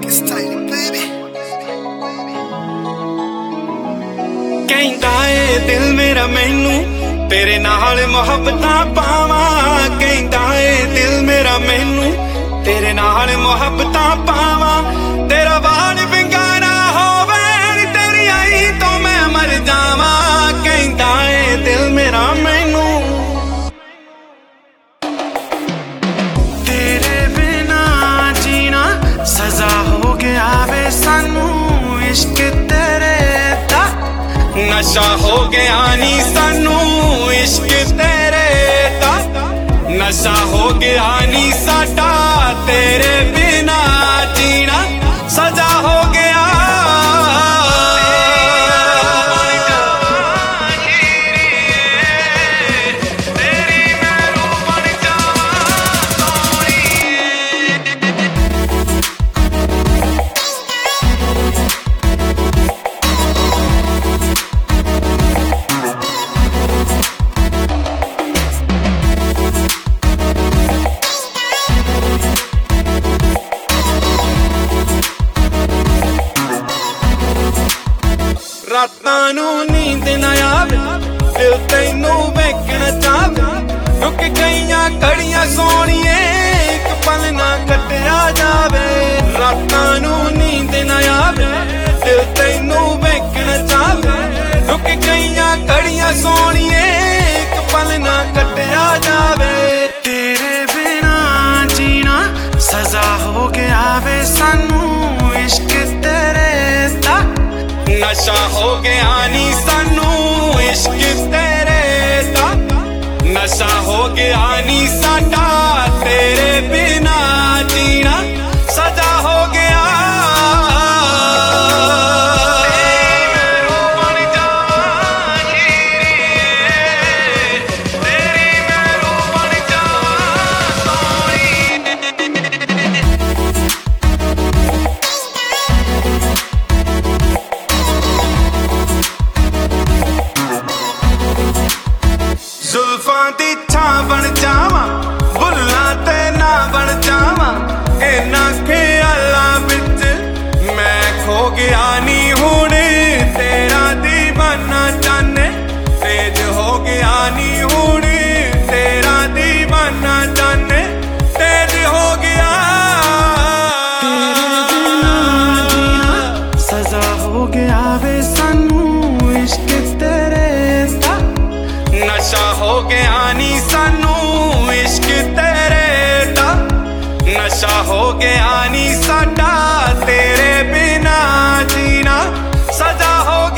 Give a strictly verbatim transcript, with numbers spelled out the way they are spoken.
ਕਹਿੰਦਾ ਏ ਦਿਲ ਮੇਰਾ ਮੈਨੂੰ ਤੇਰੇ ਨਾਲ ਮੁਹੱਬਤਾਂ ਪਾਵਾਂ। ਕਹਿੰਦਾ ਏ ਦਿਲ ਮੇਰਾ ਮੈਨੂੰ ਤੇਰੇ ਨਾਲ ਮੁਹੱਬਤਾਂ ਪਾਵਾਂ। ਤੇਰਾ ਵਾਲ ਵਿੰਗਾ ਨਾ ਹੋਵੇ ਤੇਰੀ ਆਈ ਤੋਂ ਮੈਂ ਮਰ ਜਾਵਾਂ। ਕਹਿੰਦਾ ਏ ਦਿਲ ਮੇਰਾ ਮੈਨੂੰ ਤੇਰੇ ਬਿਨਾ ਜੀਣਾ ਸਜ਼ਾ ਹੋ ਗਿਆ ਵੇ ਸਾਨੂੰ। ਇਸ਼ਕ ਤੇਰੇ ਦਾ ਨਸ਼ਾ ਹੋ ਗਿਆ ਨੀ ਸਾਨੂੰ। ਇਸ਼ਕ ਤੇਰੇ ਦਾ ਨਸ਼ਾ ਹੋ ਗਿਆ ਨੀ ਸਾਡਾ। ਤੇਰੇ ਬਿਨਾ ਜੀਣਾ ਸਜ਼ਾ ਹੋ ਗਿਆ। ਰਾਤਾਂ ਨੂੰ ਨੀਂਦ ਨਾ ਆਵੇ ਦਿਲ ਤੈਨੂੰ ਵੇਖਣਾ ਚਾਹਵੇ। ਰੁਕ ਗਈਆਂ ਘੜੀਆਂ ਸੋਹਣੀਏ ਇੱਕ ਪਲ ਨਾ ਕੱਟਿਆ ਜਾਵੇ। ਰਾਤਾਂ ਨੂੰ ਨੀਂਦ ਨਾ ਆਵੇ ਦਿਲ ਤੈਨੂੰ ਵੇਖਣਾ ਚਾਹਵੇ। ਰੁਕ ਗਈਆਂ ਘੜੀਆਂ ਸੋਹਣੀਏ ਇੱਕ ਪਲ ਨਾ ਕੱਟਿਆ ਜਾਵੇ। ਤੇਰੇ ਬਿਨਾ ਜੀਣਾ ਸਜ਼ਾ ਹੋ ਗਿਆ ਵੇ ਸਾਨੂੰ। ਇਸ਼ਕ ਤੇਰੇ ਦਾ ਨਸ਼ਾ ਹੋ ਗਿਆ ਨੀ ਸਾਨੂੰ। ਇਸ਼ਕ ਤੇਰੇ ਦਾ ਨਸ਼ਾ ਹੋ ਗਿਆ ਨੀ ਸਾਡਾ। ਤੇਰੇ ਬਿਨਾ ਜੀਣਾ ਸਜ਼ਾ ਹੋ ਗਿਆ। ਜ਼ੁਲਫਾਂ ਦੀ ਛਾਂ ਬਣ ਜਾਵਾਂ ਬੁੱਲਾਂ ਤੇ ਨਾ ਬਣ ਜਾਵਾਂ। ਇਹਨਾਂ ਖਿਆਲਾਂ ਵਿੱਚ ਮੈਂ ਖੋ ਗਿਆ ਨੀ ਹੁਣ। ਤੇਰਾ ਦੀਵਾਨਾ ਜਾਨੇ ਤੇਜ ਹੋ ਗਿਆ ਨੀ ਹੁਣ। ਤੇਰਾ ਦੀਵਾਨਾ ਜਾਨੇ ਤੇਜ ਹੋ ਗਿਆ। ਸਜ਼ਾ ਹੋ ਗਿਆ ਵੇ ਸਾਨੂੰ। ਇਸ਼ਕ ਤੇਰੇ ਦਾ ਨਸ਼ਾ ਹੋ ਗਿਆ ਨੀ ਸਾਨੂੰ। ਇਸ਼ਕ ਤੇਰੇ ਦਾ ਨਸ਼ਾ ਹੋ ਗਿਆ ਨੀ ਸਾਡਾ। ਤੇਰੇ ਬਿਨਾ ਜੀਣਾ ਸਜ਼ਾ ਹੋ